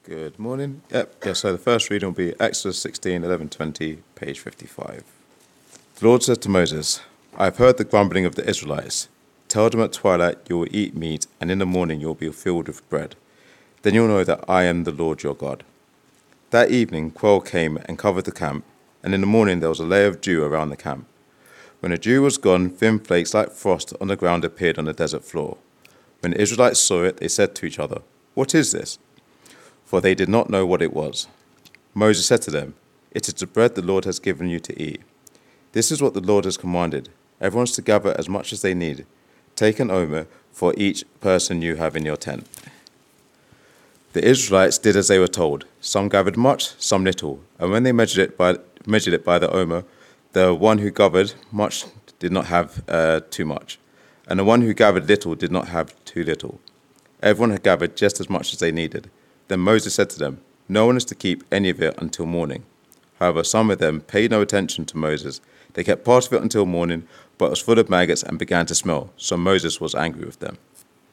Good morning. So the first reading will be Exodus 16, 11, 20, page 55. The Lord said to Moses, I have heard the grumbling of the Israelites. Tell them at twilight you will eat meat, and in the morning you will be filled with bread. Then you'll know that I am the Lord your God. That evening quail came and covered the camp, and in the morning there was a layer of dew around the camp. When the dew was gone, thin flakes like frost on the ground appeared on the desert floor. When the Israelites saw it, they said to each other, What is this? For they did not know what it was. Moses said to them, It is the bread the Lord has given you to eat. This is what the Lord has commanded. Everyone is to gather as much as they need. Take an omer for each person you have in your tent. The Israelites did as they were told. Some gathered much, some little. And when they measured it by the omer, the one who gathered much did not have too much, and the one who gathered little did not have too little. Everyone had gathered just as much as they needed. Then Moses said to them, No one is to keep any of it until morning. However, some of them paid no attention to Moses. They kept part of it until morning, but it was full of maggots and began to smell. So Moses was angry with them.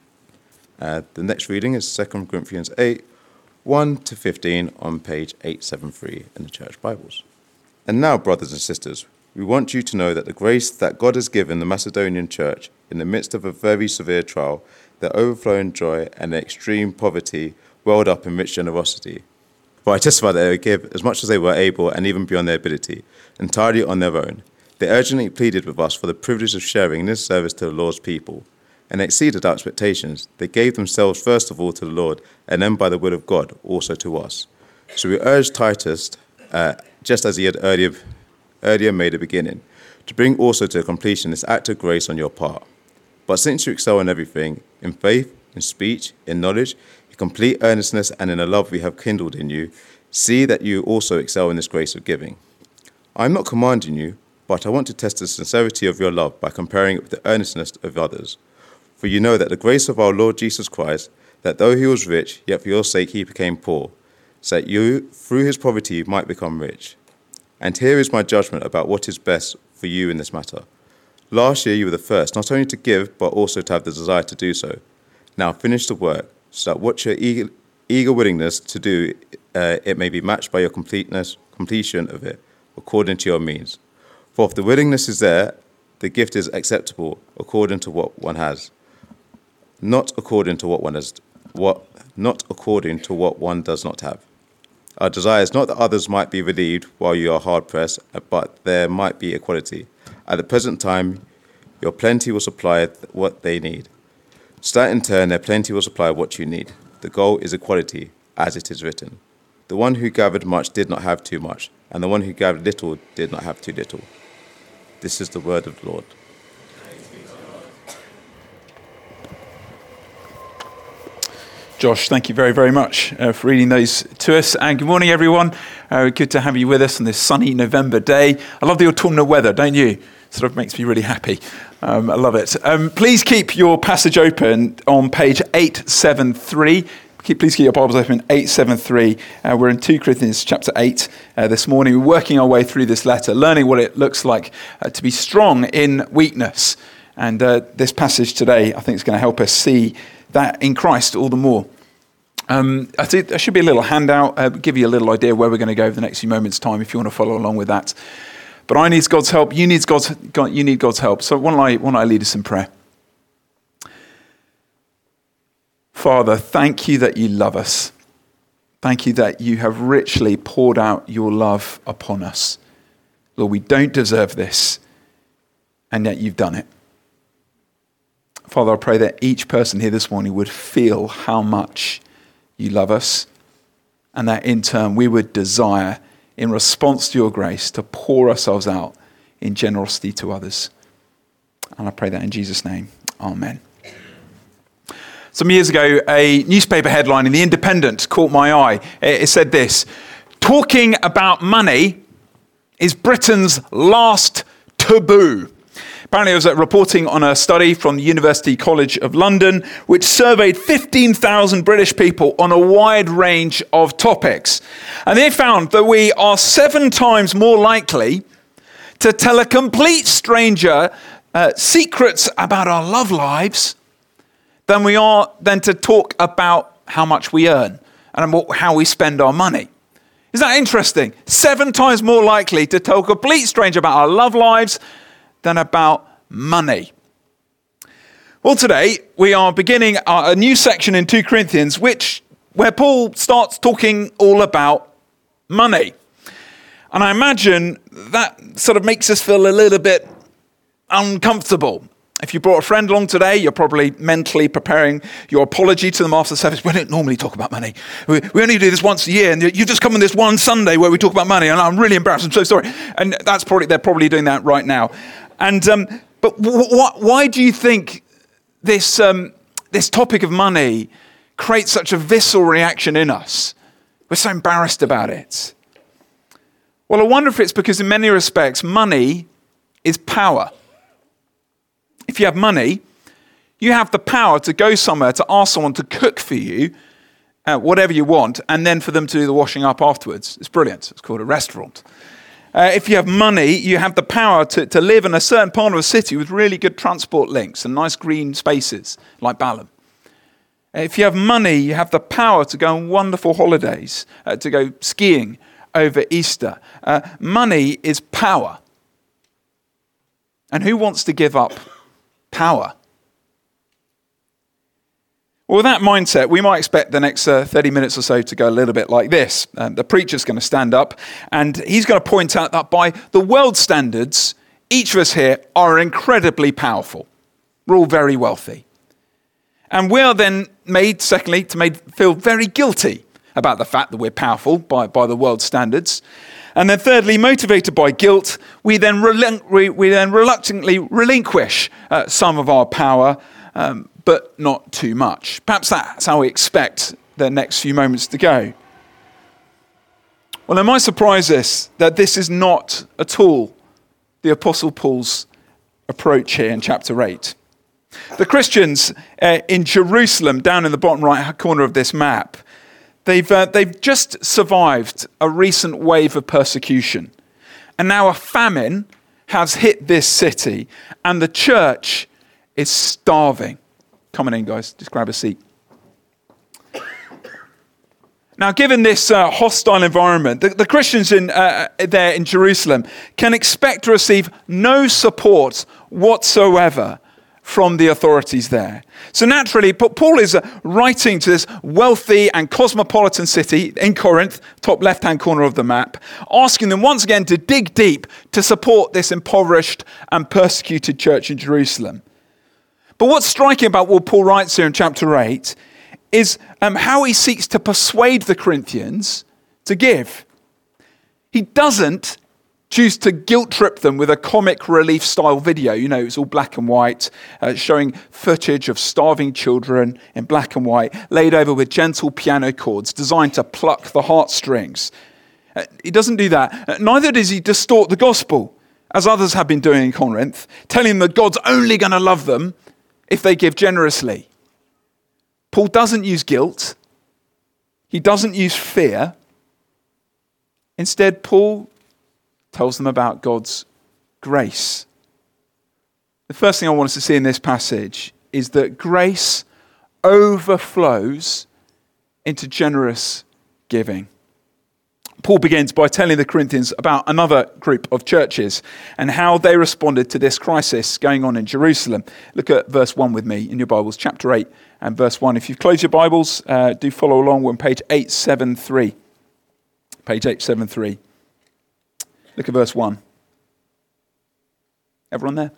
The next reading is 2 Corinthians 8, 1 to 15 on page 873 in the Church Bibles. And now, brothers and sisters, we want you to know that the grace that God has given the Macedonian church in the midst of a very severe trial, their overflowing joy and their extreme poverty welled up in rich generosity. For I testify that they would give as much as they were able and even beyond their ability, entirely on their own. They urgently pleaded with us for the privilege of sharing in this service to the Lord's people, and they exceeded our expectations. They gave themselves first of all to the Lord, and then by the will of God also to us. So we urged Titus, just as he had earlier made a beginning, to bring also to completion this act of grace on your part. But since you excel in everything, in faith, in speech, in knowledge, in complete earnestness, and in the love we have kindled in you, see that you also excel in this grace of giving. I am not commanding you, but I want to test the sincerity of your love by comparing it with the earnestness of others. For you know that the grace of our Lord Jesus Christ, that though he was rich, yet for your sake he became poor, so that you, through his poverty, might become rich. And here is my judgment about what is best for you in this matter. Last year you were the first, not only to give, but also to have the desire to do so. Now finish the work, so that what your eager willingness to do, it may be matched by your completion of it, according to your means. For if the willingness is there, the gift is acceptable according to what one has, not according to what one does not have. Our desire is not that others might be relieved while you are hard pressed, but there might be equality. At the present time, your plenty will supply what they need, so that in turn their plenty will supply what you need. The goal is equality, as it is written. The one who gathered much did not have too much, and the one who gathered little did not have too little. This is the word of the Lord. Josh, thank you very, very much for reading those to us. And good morning, everyone. Good to have you with us on this sunny November day. I love the autumnal weather, don't you? Sort of makes me really happy. I love it. Please keep your passage open on page 873. Please keep your Bibles open, 873. We're in 2 Corinthians chapter 8 this morning. We're working our way through this letter, learning what it looks like to be strong in weakness. And this passage today, I think, is going to help us see that in Christ all the more. I think there should be a little handout, give you a little idea where we're going to go over the next few moments' time if you want to follow along with that. But I need God's help. You need God's help. So why don't I lead us in prayer? Father, thank you that you love us. Thank you that you have richly poured out your love upon us. Lord, we don't deserve this, and yet you've done it. Father, I pray that each person here this morning would feel how much you love us, and that in turn we would desire, in response to your grace, to pour ourselves out in generosity to others. And I pray that in Jesus' name. Amen. Some years ago, a newspaper headline in The Independent caught my eye. It said this: "Talking about money is Britain's last taboo." Apparently, it was reporting on a study from the University College of London, which surveyed 15,000 British people on a wide range of topics. And they found that we are 7 times more likely to tell a complete stranger secrets about our love lives than to talk about how much we earn. and how we spend our money. Is that interesting? 7 times more likely to tell a complete stranger about our love lives than about money. Well, today we are beginning a new section in 2 Corinthians, where Paul starts talking all about money. And I imagine that sort of makes us feel a little bit uncomfortable. If you brought a friend along today, you're probably mentally preparing your apology to them after the service. We don't normally talk about money. We only do this once a year, and you've just come on this one Sunday where we talk about money, and I'm really embarrassed. I'm so sorry. And they're probably doing that right now. And but why do you think this topic of money creates such a visceral reaction in us? We're so embarrassed about it. Well, I wonder if it's because in many respects, money is power. If you have money, you have the power to go somewhere to ask someone to cook for you, whatever you want, and then for them to do the washing up afterwards. It's brilliant. It's called a restaurant. If you have money, you have the power to live in a certain part of a city with really good transport links and nice green spaces, like Balham. If you have money, you have the power to go on wonderful holidays, to go skiing over Easter. Money is power. And who wants to give up power? Well, with that mindset, we might expect the next 30 minutes or so to go a little bit like this. The preacher's going to stand up and he's going to point out that by the world standards, each of us here are incredibly powerful. We're all very wealthy. And we are then made, secondly, to feel very guilty about the fact that we're powerful by the world standards. And then thirdly, motivated by guilt, we then reluctantly relinquish some of our power, but not too much. Perhaps that's how we expect the next few moments to go. Well, it might surprise us that this is not at all the Apostle Paul's approach here in chapter 8. The Christians in Jerusalem, down in the bottom right corner of this map, they've just survived a recent wave of persecution. And now a famine has hit this city, and the church is starving. Come on in, guys. Just grab a seat. Now, given this hostile environment, the Christians there in Jerusalem can expect to receive no support whatsoever from the authorities there. So naturally, Paul is writing to this wealthy and cosmopolitan city in Corinth, top left-hand corner of the map, asking them once again to dig deep to support this impoverished and persecuted church in Jerusalem. But what's striking about what Paul writes here in chapter 8 is how he seeks to persuade the Corinthians to give. He doesn't choose to guilt trip them with a comic relief style video. You know, it's all black and white, showing footage of starving children in black and white, laid over with gentle piano chords designed to pluck the heartstrings. He doesn't do that. Neither does he distort the gospel, as others have been doing in Corinth, telling them that God's only going to love them if they give generously. Paul doesn't use guilt. He doesn't use fear. Instead, Paul tells them about God's grace. The first thing I want us to see in this passage is that grace overflows into generous giving. Paul begins by telling the Corinthians about another group of churches and how they responded to this crisis going on in Jerusalem. Look at verse 1 with me in your Bibles, chapter 8 and verse 1. If you've closed your Bibles, do follow along. We're on page 873. Page 873. Look at verse 1. Everyone there?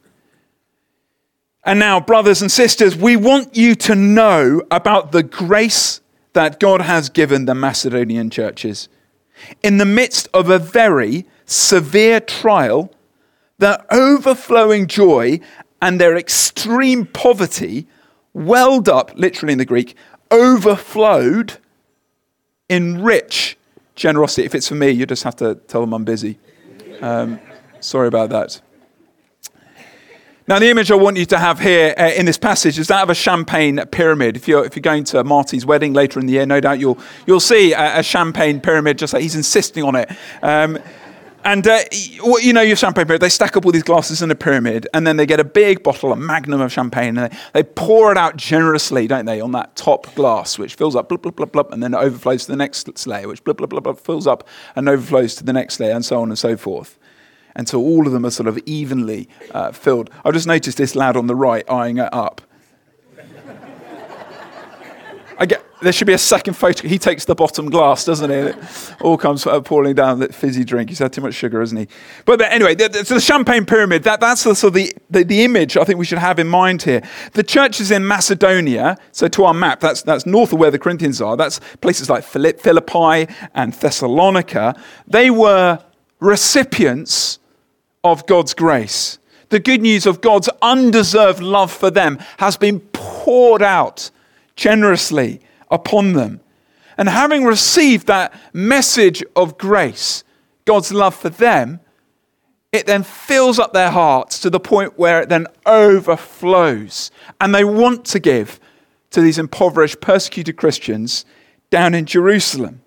And now, brothers and sisters, we want you to know about the grace that God has given the Macedonian churches. In the midst of a very severe trial, their overflowing joy and their extreme poverty welled up, literally in the Greek, overflowed in rich generosity. If it's for me, you just have to tell them I'm busy. Sorry about that. Now, the image I want you to have here in this passage is that of a champagne pyramid. If you're going to Marty's wedding later in the year, no doubt you'll see a champagne pyramid, just like he's insisting on it. And your champagne pyramid, they stack up all these glasses in a pyramid, and then they get a big bottle, a magnum of champagne, and they pour it out generously, don't they, on that top glass, which fills up, blub, blub, blub, blub, and then it overflows to the next layer, which blub, blub, blub, blub, fills up and overflows to the next layer, and so on and so forth. And so all of them are sort of evenly filled. I've just noticed this lad on the right eyeing it up. There should be a second photo. He takes the bottom glass, doesn't he? It all comes pouring down that fizzy drink. He's had too much sugar, hasn't he? But anyway, so the champagne pyramid, that's the sort of the image I think we should have in mind here. The churches in Macedonia, so to our map, that's north of where the Corinthians are. That's places like Philippi and Thessalonica. They were recipients of God's grace. The good news of God's undeserved love for them has been poured out generously upon them. And having received that message of grace, God's love for them, it then fills up their hearts to the point where it then overflows. And they want to give to these impoverished, persecuted Christians down in Jerusalem.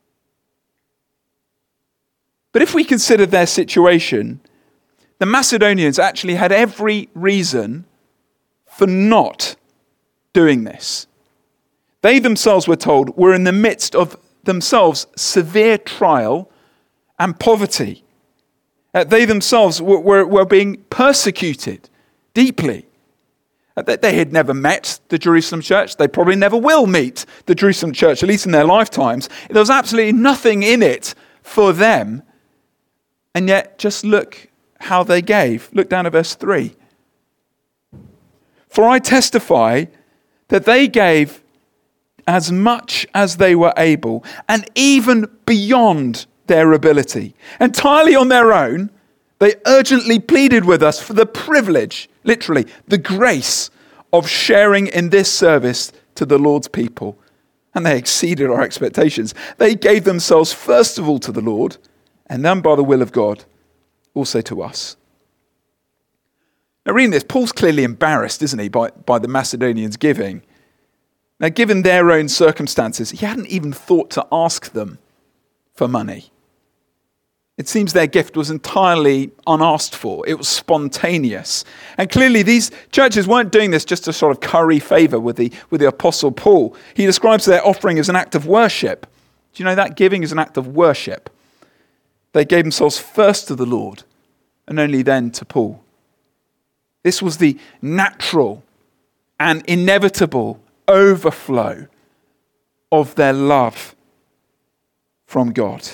But if we consider their situation, the Macedonians actually had every reason for not doing this. They themselves were told were in the midst of themselves severe trial and poverty. They themselves were being persecuted deeply. They had never met the Jerusalem church. They probably never will meet the Jerusalem church, at least in their lifetimes. There was absolutely nothing in it for them. And yet, just look how they gave. Look down at verse 3. For I testify that they gave as much as they were able, and even beyond their ability. Entirely on their own, they urgently pleaded with us for the privilege, literally, the grace of sharing in this service to the Lord's people. And they exceeded our expectations. They gave themselves first of all to the Lord, and then by the will of God, also to us. Now reading this, Paul's clearly embarrassed, isn't he, by the Macedonians giving. Now, given their own circumstances, he hadn't even thought to ask them for money. It seems their gift was entirely unasked for. It was spontaneous. And clearly these churches weren't doing this just to sort of curry favor with the Apostle Paul. He describes their offering as an act of worship. Do you know that? Giving is an act of worship. They gave themselves first to the Lord and only then to Paul. This was the natural and inevitable overflow of their love from God.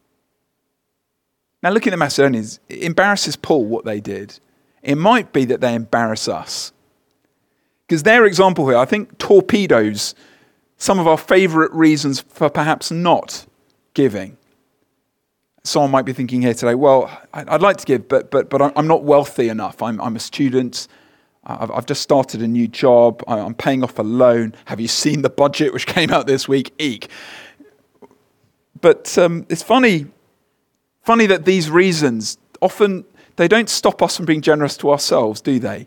Now, looking at the Macedonians, it embarrasses Paul what they did. It might be that they embarrass us. Because their example here, I think, torpedoes some of our favourite reasons for perhaps not giving. Someone might be thinking here today, well, I'd like to give, but I'm not wealthy enough. I'm a student. I've just started a new job. I'm paying off a loan. Have you seen the budget which came out this week? Eek. But it's funny that these reasons, often they don't stop us from being generous to ourselves, do they?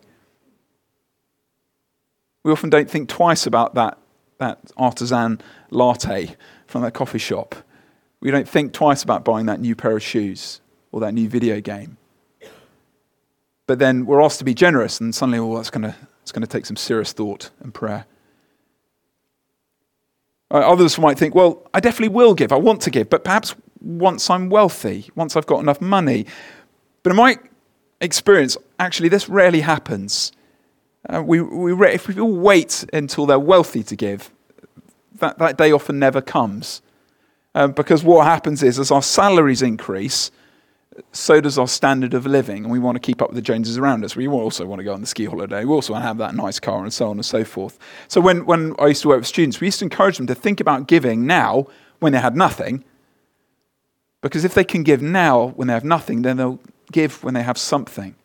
We often don't think twice about that artisan latte from that coffee shop. We don't think twice about buying that new pair of shoes or that new video game. But then we're asked to be generous, and suddenly, it's going to take some serious thought and prayer. Others might think, well, I definitely will give. I want to give, but perhaps once I'm wealthy, once I've got enough money. But in my experience, actually, this rarely happens. If we all wait until they're wealthy to give, that day often never comes. Because what happens is, as our salaries increase, so does our standard of living, and we want to keep up with the Joneses around us. We also want to go on the ski holiday. We also want to have that nice car and so on and so forth. So when I used to work with students, we used to encourage them to think about giving now when they had nothing, because if they can give now when they have nothing, then they'll give when they have something.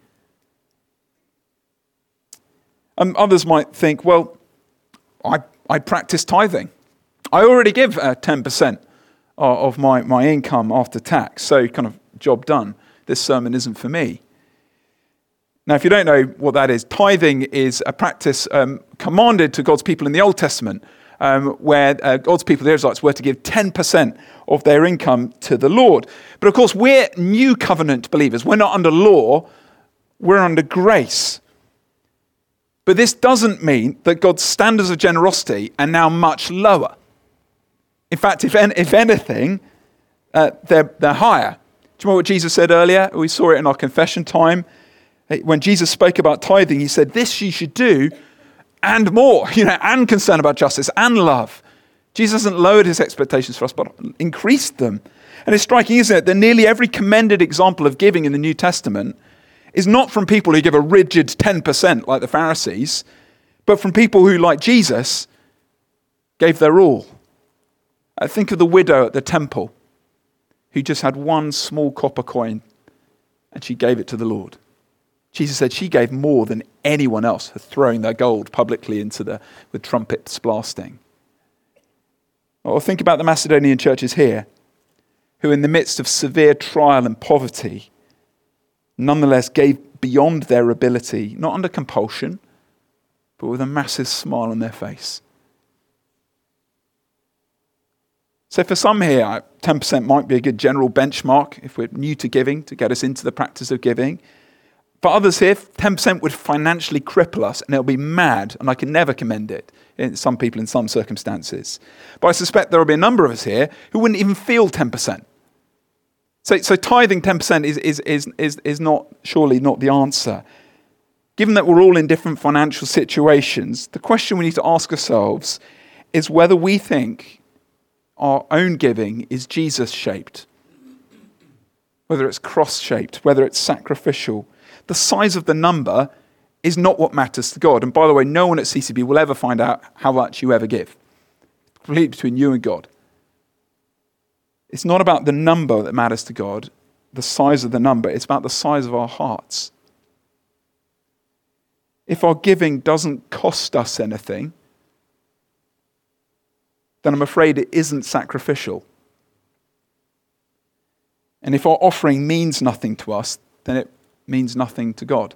Others might think, well, I practice tithing. I already give 10% of my income after tax, so kind of job done. This sermon isn't for me. Now, if you don't know what that is, tithing is a practice commanded to God's people in the Old Testament where God's people, the Israelites, were to give 10% of their income to the Lord. But of course, we're new covenant believers. We're not under law, we're under grace. But this doesn't mean that God's standards of generosity are now much lower. In fact, if anything, they're higher. Do you remember what Jesus said earlier? We saw it in our confession time. When Jesus spoke about tithing, he said, this you should do and more, and concern about justice and love. Jesus hasn't lowered his expectations for us, but increased them. And it's striking, isn't it, that nearly every commended example of giving in the New Testament is not from people who give a rigid 10% like the Pharisees, but from people who, like Jesus, gave their all. Think of the widow at the temple who just had one small copper coin and she gave it to the Lord. Jesus said she gave more than anyone else, throwing their gold publicly with trumpets blasting. Or think about the Macedonian churches here, who in the midst of severe trial and poverty, nonetheless gave beyond their ability, not under compulsion, but with a massive smile on their face. So for some here, 10% might be a good general benchmark if we're new to giving, to get us into the practice of giving. For others here, 10% would financially cripple us and it'll be mad, and I can never commend it in some people in some circumstances. But I suspect there will be a number of us here who wouldn't even feel 10%. So tithing 10% is not surely not the answer. Given that we're all in different financial situations, the question we need to ask ourselves is whether we think our own giving is Jesus-shaped, whether it's cross-shaped, whether it's sacrificial. The size of the number is not what matters to God. And by the way, no one at CCB will ever find out how much you ever give. It's completely between you and God. It's not about the number that matters to God, the size of the number. It's about the size of our hearts. If our giving doesn't cost us anything, then I'm afraid it isn't sacrificial. And if our offering means nothing to us, then it means nothing to God.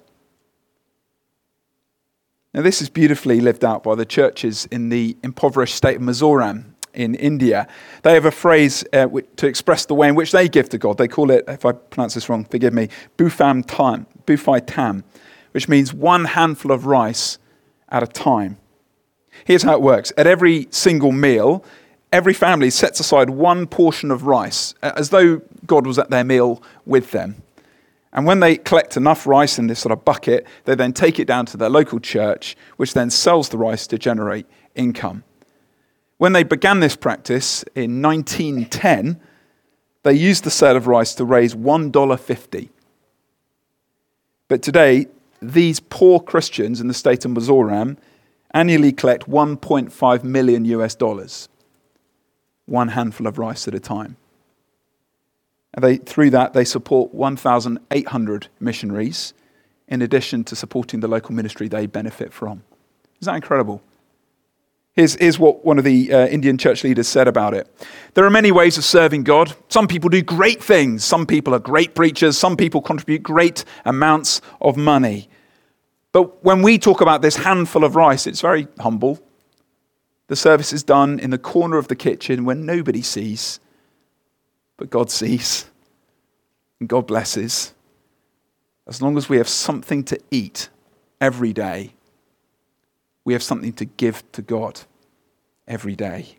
Now, this is beautifully lived out by the churches in the impoverished state of Mizoram in India. They have a phrase to express the way in which they give to God. They call it, if I pronounce this wrong, forgive me, Bufai Tam, which means one handful of rice at a time. Here's how it works. At every single meal, every family sets aside one portion of rice, as though God was at their meal with them. And when they collect enough rice in this sort of bucket, they then take it down to their local church, which then sells the rice to generate income. When they began this practice in 1910, they used the sale of rice to raise $1.50. But today, these poor Christians in the state of Mizoram annually collect $1.5 million US, one handful of rice at a time. And through that, they support 1,800 missionaries, in addition to supporting the local ministry they benefit from. Isn't that incredible? Here's what one of the Indian church leaders said about it. There are many ways of serving God. Some people do great things. Some people are great preachers. Some people contribute great amounts of money. But when we talk about this handful of rice, it's very humble. The service is done in the corner of the kitchen when nobody sees, but God sees and God blesses. As long as we have something to eat every day, we have something to give to God every day.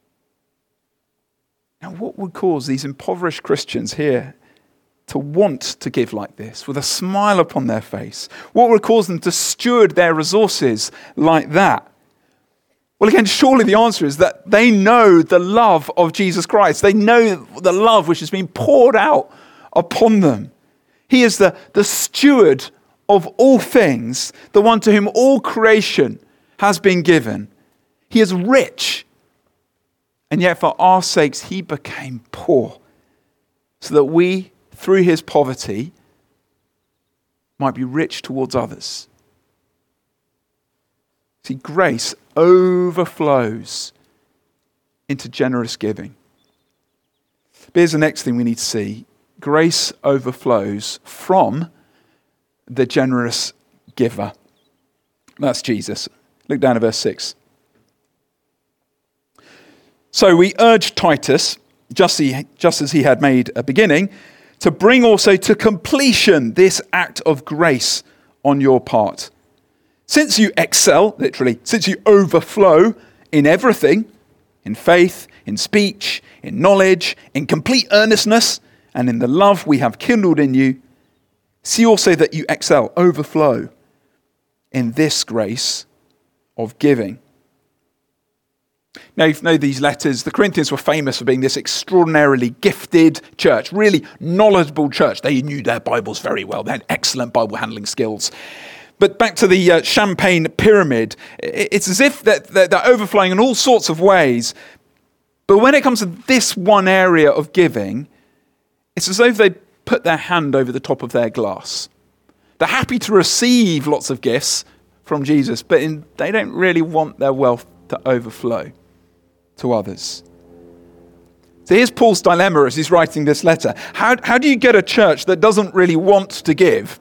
Now, what would cause these impoverished Christians here to want to give like this, with a smile upon their face? What would cause them to steward their resources like that? Well, again, surely the answer is that they know the love of Jesus Christ. They know the love which has been poured out upon them. He is the steward of all things, the one to whom all creation has been given. He is rich, and yet for our sakes he became poor, so that we, through his poverty, might be rich towards others. See, grace overflows into generous giving. But here's the next thing we need to see. Grace overflows from the generous giver. That's Jesus. Look down at verse 6. So we urge Titus, just as he had made a beginning, to bring also to completion this act of grace on your part. Since you excel, literally, since you overflow in everything, in faith, in speech, in knowledge, in complete earnestness, and in the love we have kindled in you, see also that you excel, overflow in this grace of giving. Now, if you know these letters, the Corinthians were famous for being this extraordinarily gifted church, really knowledgeable church. They knew their Bibles very well. They had excellent Bible handling skills. But back to the Champagne pyramid, it's as if they're overflowing in all sorts of ways. But when it comes to this one area of giving, it's as though they put their hand over the top of their glass. They're happy to receive lots of gifts from Jesus, but they don't really want their wealth to overflow to others. So here's Paul's dilemma as he's writing this letter. How do you get a church that doesn't really want to give?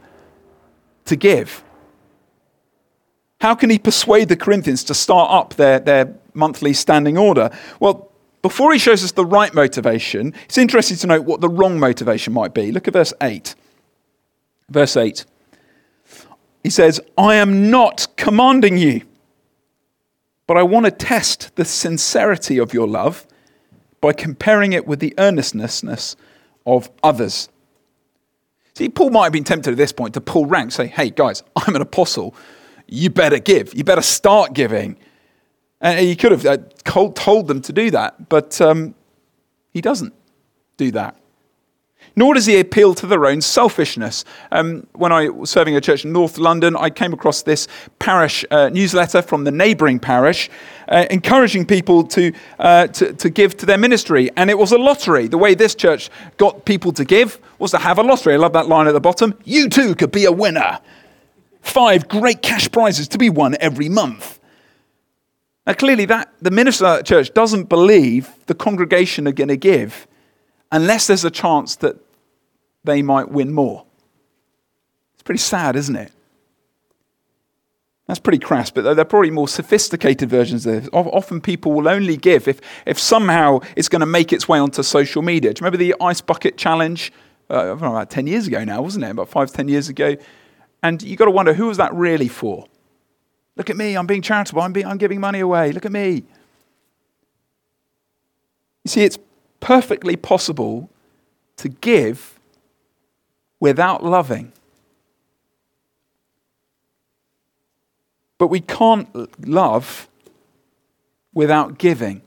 How can he persuade the Corinthians to start up their monthly standing order? Well, before he shows us the right motivation, it's interesting to note what the wrong motivation might be. Look at verse 8. Verse 8. He says, I am not commanding you, but I want to test the sincerity of your love by comparing it with the earnestness of others. See, Paul might have been tempted at this point to pull rank, say, hey guys, I'm an apostle. You better give. You better start giving. And he could have told them to do that, but he doesn't do that. Nor does he appeal to their own selfishness. When I was serving a church in North London, I came across this parish newsletter from the neighbouring parish, encouraging people to give to their ministry. And it was a lottery. The way this church got people to give was to have a lottery. I love that line at the bottom. You too could be a winner. 5 great cash prizes to be won every month. Now, clearly, the minister of that church doesn't believe the congregation are going to give unless there's a chance that they might win more. It's pretty sad, isn't it? That's pretty crass, but they're probably more sophisticated versions of this. Often people will only give if somehow it's going to make its way onto social media. Do you remember the Ice Bucket Challenge? I don't know, about 10 years ago now, wasn't it? About 5-10 years ago. And you've got to wonder, who was that really for? Look at me, I'm being charitable, I'm giving money away, look at me. You see, it's perfectly possible to give without loving. But we can't love without giving.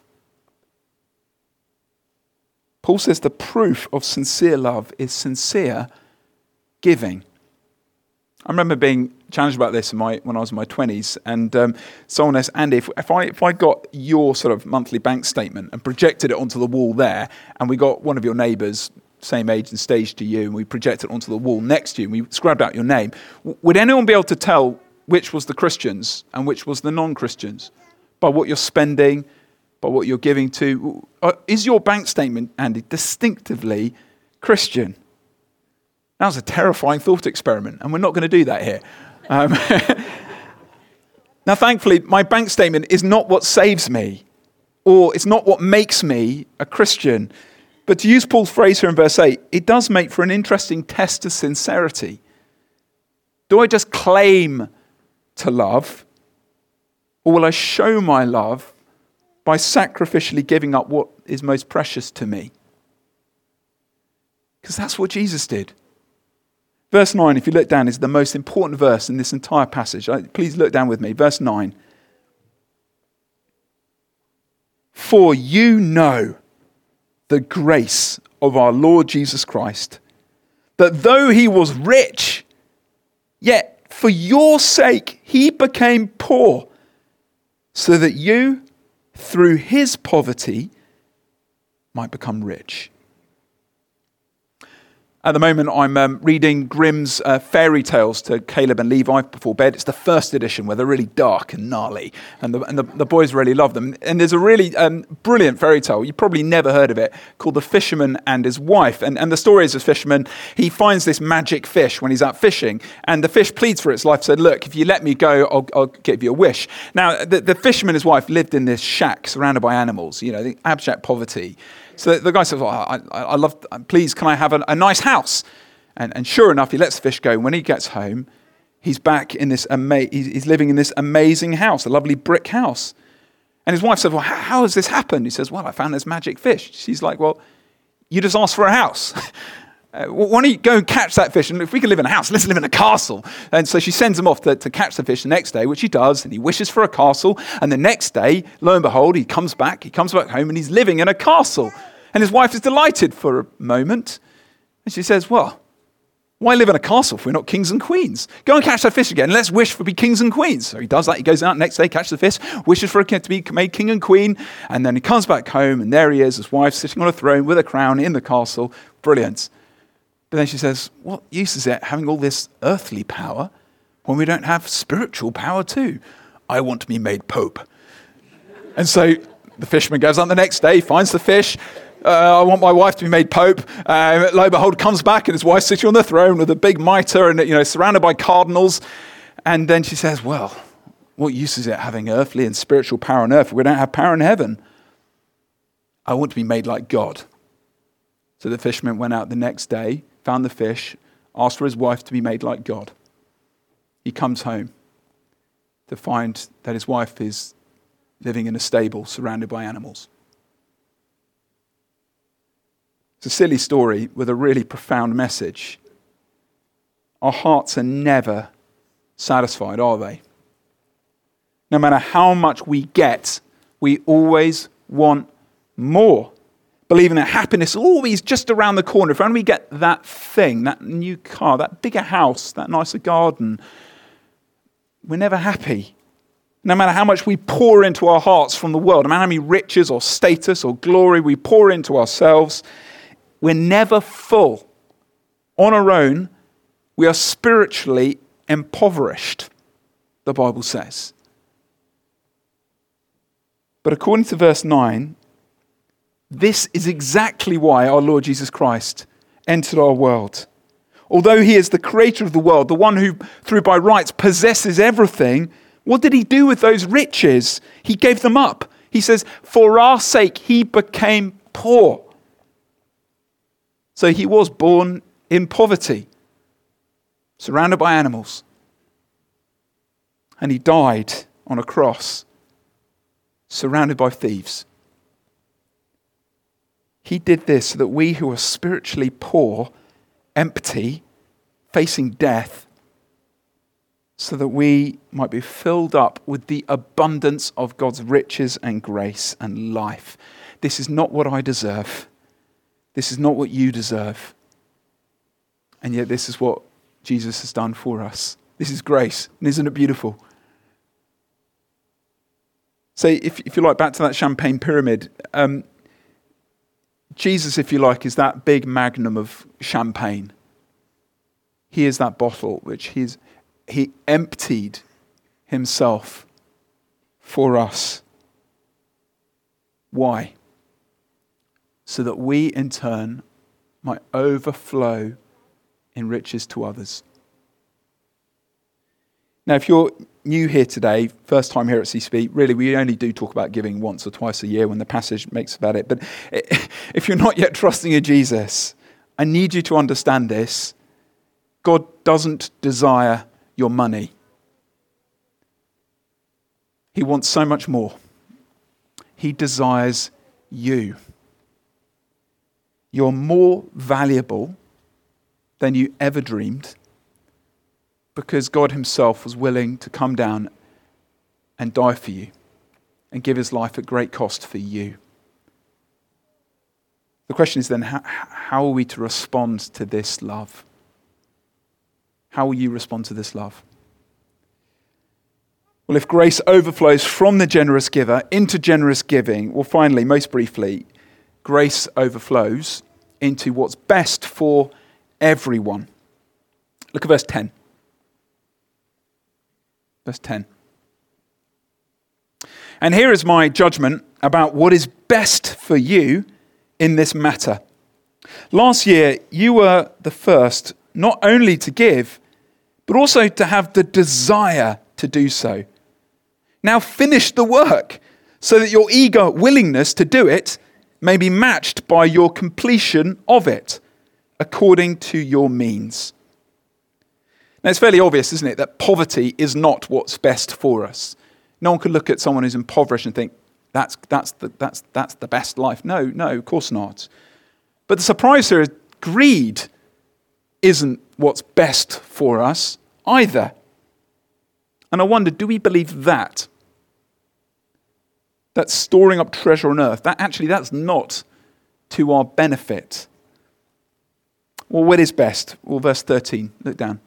Paul says the proof of sincere love is sincere giving. I remember being challenged about this when I was in my 20s, and someone asked, Andy, if I got your sort of monthly bank statement and projected it onto the wall there, and we got one of your neighbours, same age and stage to you, and we projected it onto the wall next to you, and we scribed out your name, would anyone be able to tell which was the Christians and which was the non-Christians? By what you're spending, by what you're giving to? Is your bank statement, Andy, distinctively Christian? That was a terrifying thought experiment, and we're not going to do that here. Now, thankfully, my bank statement is not what saves me, or it's not what makes me a Christian. But to use Paul's phrase here in verse 8, it does make for an interesting test of sincerity. Do I just claim to love, or will I show my love by sacrificially giving up what is most precious to me? Because that's what Jesus did. Verse 9, if you look down, is the most important verse in this entire passage. Please look down with me. Verse 9. For you know the grace of our Lord Jesus Christ, that though he was rich, yet for your sake he became poor, so that you, through his poverty, might become rich. At the moment, I'm reading Grimm's fairy tales to Caleb and Levi before bed. It's the first edition where they're really dark and gnarly, and the boys really love them. And there's a really brilliant fairy tale, you probably never heard of it, called The Fisherman and His Wife. And the story is, a fisherman, he finds this magic fish when he's out fishing, and the fish pleads for its life, said, look, if you let me go, I'll give you a wish. Now, the fisherman and his wife lived in this shack surrounded by animals, the abject poverty. So the guy says, please, can I have a nice house? And sure enough, he lets the fish go. When he gets home, he's back in this, he's living in this amazing house, a lovely brick house. And his wife said, well, how has this happened? He says, well, I found this magic fish. She's like, well, you just asked for a house. Why don't you go and catch that fish? And if we can live in a house, let's live in a castle. And so she sends him off to catch the fish the next day, which he does, and he wishes for a castle. And the next day, lo and behold, he comes back home, and he's living in a castle. And his wife is delighted for a moment. And she says, well, why live in a castle if we're not kings and queens? Go and catch that fish again. Let's wish for be kings and queens. So he does that. He goes out next day, catches the fish, wishes for to be made king and queen. And then he comes back home, and there he is, his wife sitting on a throne with a crown in the castle. Brilliant. But then she says, what use is it having all this earthly power when we don't have spiritual power too? I want to be made pope. And so the fisherman goes on the next day, finds the fish. I want my wife to be made pope. Lo and behold, comes back, and his wife's sitting on the throne with a big mitre and surrounded by cardinals. And then she says, well, what use is it having earthly and spiritual power on earth if we don't have power in heaven? I want to be made like God. So the fisherman went out the next day, found the fish, asked for his wife to be made like God. He comes home to find that his wife is living in a stable surrounded by animals. It's a silly story with a really profound message. Our hearts are never satisfied, are they? No matter how much we get, we always want more. Believing that happiness is always just around the corner. If only we get that thing, that new car, that bigger house, that nicer garden, we're never happy. No matter how much we pour into our hearts from the world, no matter how many riches or status or glory we pour into ourselves, we're never full. On our own, we are spiritually impoverished, the Bible says. But according to verse 9, this is exactly why our Lord Jesus Christ entered our world. Although he is the creator of the world, the one who, through by rights, possesses everything, what did he do with those riches? He gave them up. He says, for our sake, he became poor. So he was born in poverty, surrounded by animals. And he died on a cross, surrounded by thieves. He did this so that we who are spiritually poor, empty, facing death, so that we might be filled up with the abundance of God's riches and grace and life. This is not what I deserve. This is not what you deserve. And yet this is what Jesus has done for us. This is grace. And isn't it beautiful? So if you like, back to that champagne pyramid, Jesus, if you like, is that big magnum of champagne. He is that bottle which he emptied himself for us. Why? So that we in turn might overflow in riches to others. Now, if you're new here today, first time here at CSP, really we only do talk about giving once or twice a year when the passage makes about it. But if you're not yet trusting in Jesus, I need you to understand this. God doesn't desire your money. He wants so much more. He desires you. You're more valuable than you ever dreamed, because God himself was willing to come down and die for you and give his life at great cost for you. The question is then, how are we to respond to this love? How will you respond to this love? Well, if grace overflows from the generous giver into generous giving, well, finally, most briefly, grace overflows into what's best for everyone. Look at verse 10. Verse 10. And here is my judgment about what is best for you in this matter. Last year, you were the first not only to give, but also to have the desire to do so. Now finish the work so that your eager willingness to do it may be matched by your completion of it, according to your means. Now it's fairly obvious, isn't it, that poverty is not what's best for us. No one could look at someone who's impoverished and think, that's the best life. No, of course not. But the surprise here is greed isn't what's best for us either. And I wonder, do we believe that? That storing up treasure on earth, that's not to our benefit. Well, what is best? Well, verse 13, look down.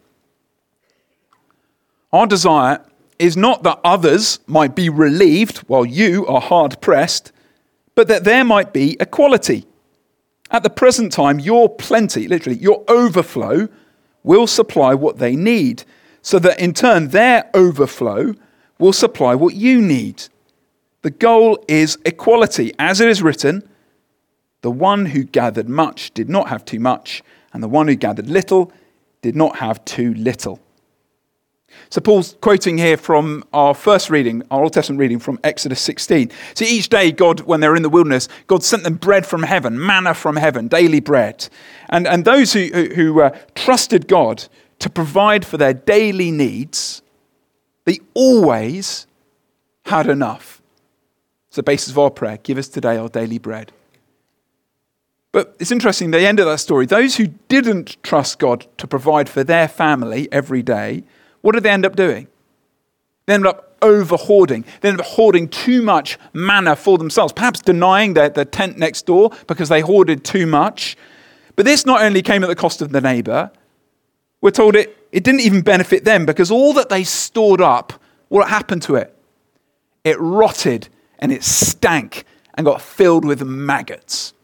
Our desire is not that others might be relieved while you are hard pressed, but that there might be equality. At the present time, your plenty, literally, your overflow, will supply what they need, so that in turn their overflow will supply what you need. The goal is equality. As it is written, the one who gathered much did not have too much, and the one who gathered little did not have too little. So Paul's quoting here from our first reading, our Old Testament reading from Exodus 16. So each day, God, when they were in the wilderness, God sent them bread from heaven, manna from heaven, daily bread. And those who trusted God to provide for their daily needs, they always had enough. It's the basis of our prayer. Give us today our daily bread. But it's interesting, the end of that story, those who didn't trust God to provide for their family every day, what did they end up doing? They ended up over-hoarding. They ended up hoarding too much manna for themselves, perhaps denying their tent next door because they hoarded too much. But this not only came at the cost of the neighbour, we're told it didn't even benefit them because all that they stored up, what happened to it? It rotted and it stank and got filled with maggots.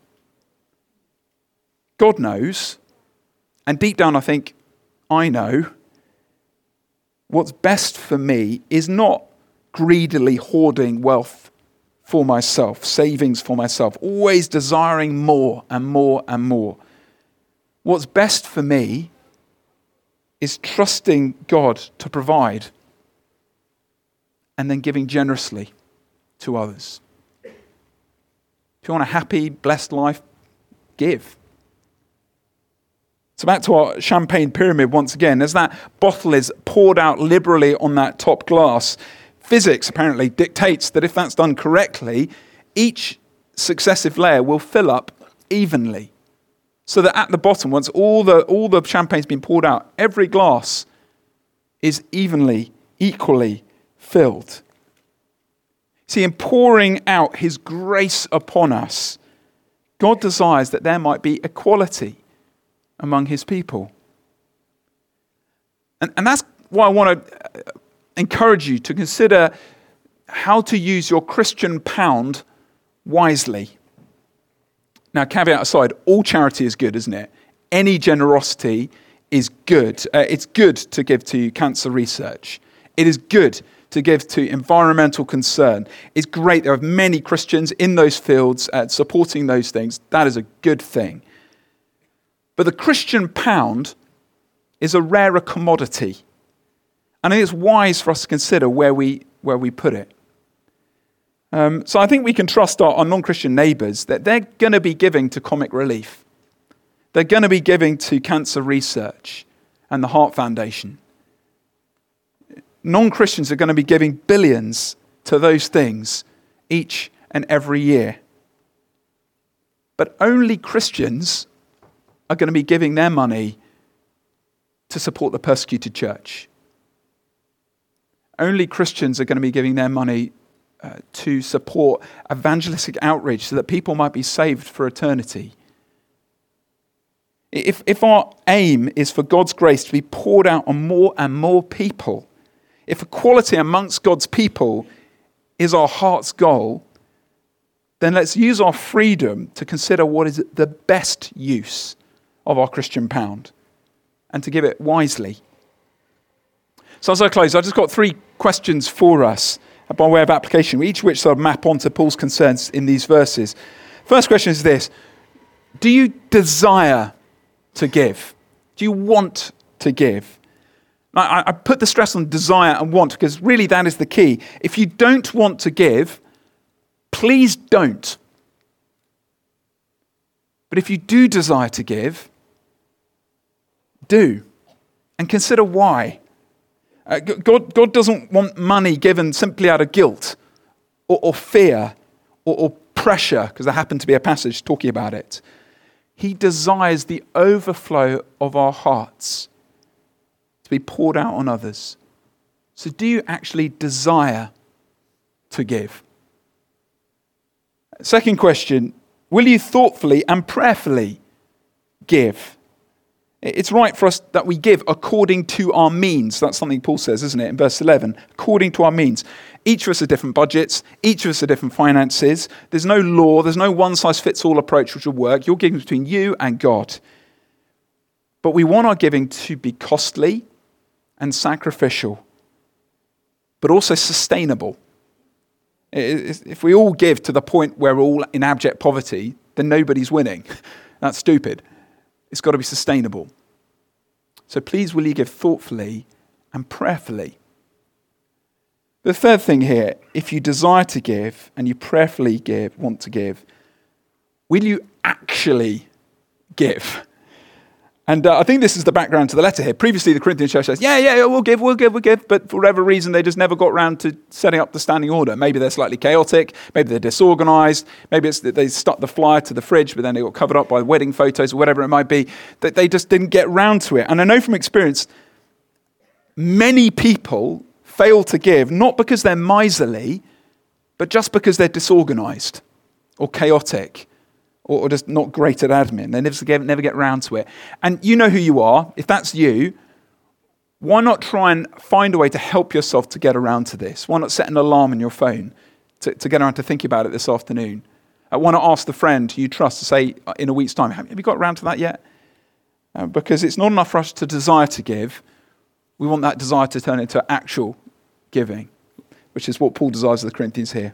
God knows, and deep down I think I know, what's best for me is not greedily hoarding wealth for myself, savings for myself, always desiring more and more and more. What's best for me is trusting God to provide and then giving generously to others. If you want a happy, blessed life, give. So back to our champagne pyramid once again. As that bottle is poured out liberally on that top glass, physics apparently dictates that if that's done correctly, each successive layer will fill up evenly. So that at the bottom, once all the champagne's been poured out, every glass is equally filled. See, in pouring out his grace upon us, God desires that there might be equality among his people. And that's why I want to encourage you to consider how to use your Christian pound wisely. Now, caveat aside, all charity is good, isn't it? Any generosity is good. It's good to give to cancer research. It is good to give to environmental concern. It's great. There are many Christians in those fields supporting those things. That is a good thing. But the Christian pound is a rarer commodity. And it's wise for us to consider where we put it. So I think we can trust our non-Christian neighbours that they're going to be giving to Comic Relief. They're going to be giving to cancer research and the Heart Foundation. Non-Christians are going to be giving billions to those things each and every year. But only Christians are going to be giving their money to support the persecuted church. Only Christians are going to be giving their money to support evangelistic outreach so that people might be saved for eternity. If our aim is for God's grace to be poured out on more and more people, if equality amongst God's people is our heart's goal, then let's use our freedom to consider what is the best use of our Christian pound. and to give it wisely. So as I close, I've just got 3 questions for us by way of application, each of which sort of map onto Paul's concerns in these verses. First question is this: do you desire to give? Do you want to give? I put the stress on desire and want because really that is the key. If you don't want to give, please don't. But if you do desire to give, do. And consider why. God doesn't want money given simply out of guilt or fear or pressure, because there happened to be a passage talking about it. He desires the overflow of our hearts to be poured out on others. So do you actually desire to give? Second question, will you thoughtfully and prayerfully give? It's right for us that we give according to our means. That's something Paul says, isn't it, in verse 11? According to our means. Each of us have different budgets. Each of us have different finances. There's no law. There's no one-size-fits-all approach which will work. You're giving between you and God. But we want our giving to be costly and sacrificial, but also sustainable. If we all give to the point where we're all in abject poverty, then nobody's winning. That's stupid. It's got to be sustainable. So please, will you give thoughtfully and prayerfully? The third thing here, if you desire to give and you prayerfully want to give, will you actually give? And I think this is the background to the letter here. Previously, the Corinthian church says, yeah, we'll give. But for whatever reason, they just never got around to setting up the standing order. Maybe they're slightly chaotic. Maybe they're disorganized. Maybe it's that they stuck the flyer to the fridge, but then they got covered up by wedding photos or whatever it might be. That they just didn't get round to it. And I know from experience, many people fail to give, not because they're miserly, but just because they're disorganized or chaotic. Or just not great at admin. They never get round to it. And you know who you are. If that's you, why not try and find a way to help yourself to get around to this? Why not set an alarm on your phone to get around to thinking about it this afternoon? Why not ask the friend who you trust to say in a week's time, have you got around to that yet? Because it's not enough for us to desire to give. We want that desire to turn into actual giving, which is what Paul desires of the Corinthians here.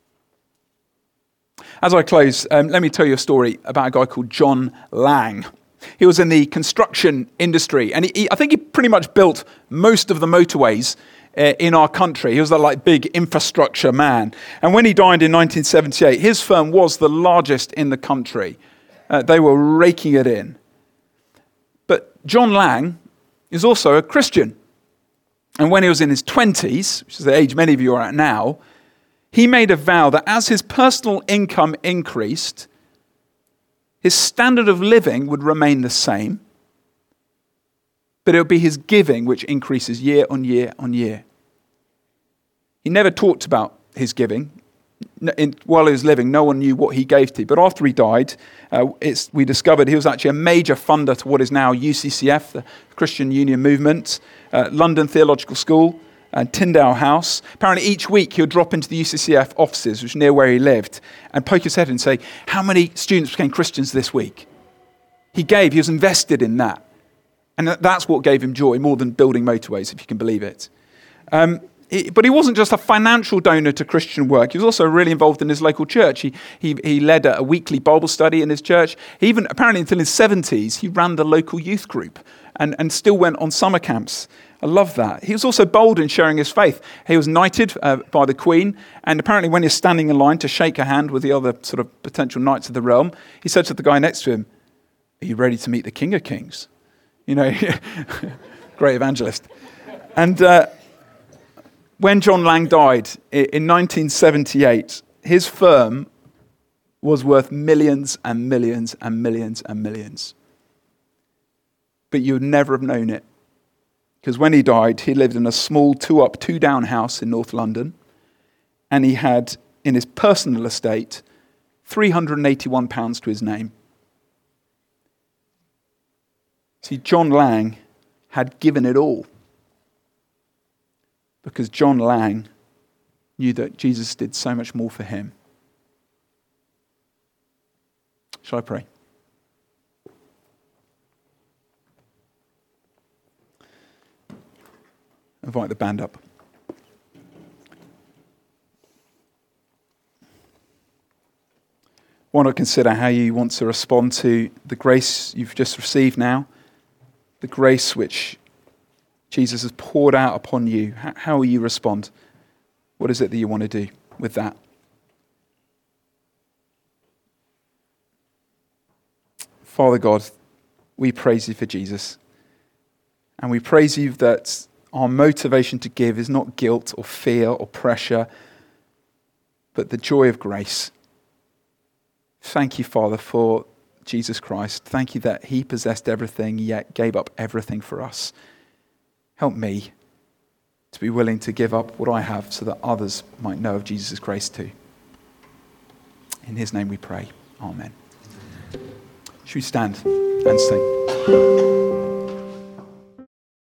As I close, let me tell you a story about a guy called John Lang. He was in the construction industry, and I think he pretty much built most of the motorways in our country. He was that big infrastructure man. And when he died in 1978, his firm was the largest in the country. They were raking it in. But John Lang is also a Christian. And when he was in his 20s, which is the age many of you are at now, he made a vow that as his personal income increased, his standard of living would remain the same, but it would be his giving which increases year on year on year. He never talked about his giving. While he was living, no one knew what he gave to. But after he died, we discovered he was actually a major funder to what is now UCCF, the Christian Union Movement, London Theological School, and Tyndale House. Apparently each week he would drop into the UCCF offices, which was near where he lived, and poke his head and say, how many students became Christians this week? He was invested in that. And that's what gave him joy, more than building motorways, if you can believe it. But he wasn't just a financial donor to Christian work. He was also really involved in his local church. He led a weekly Bible study in his church. He even, apparently until his 70s, he ran the local youth group and still went on summer camps. I love that. He was also bold in sharing his faith. He was knighted by the Queen, and apparently when you're standing in line to shake a hand with the other sort of potential knights of the realm, he said to the guy next to him, are you ready to meet the King of Kings? Great evangelist. And when John Lang died in 1978, his firm was worth millions and millions and millions and millions. But you would never have known it. Because when he died, he lived in a small 2-up, 2-down house in North London. And he had, in his personal estate, £381 to his name. See, John Lang had given it all. Because John Lang knew that Jesus did so much more for him. Shall I pray? invite the band up. Why not consider how you want to respond to the grace you've just received now, the grace which Jesus has poured out upon you. How will you respond? What is it that you want to do with that? Father God, we praise you for Jesus. And we praise you that our motivation to give is not guilt or fear or pressure, but the joy of grace. Thank you, Father, for Jesus Christ. Thank you that he possessed everything, yet gave up everything for us. Help me to be willing to give up what I have so that others might know of Jesus' grace too. In his name we pray. Amen. Should we stand and sing?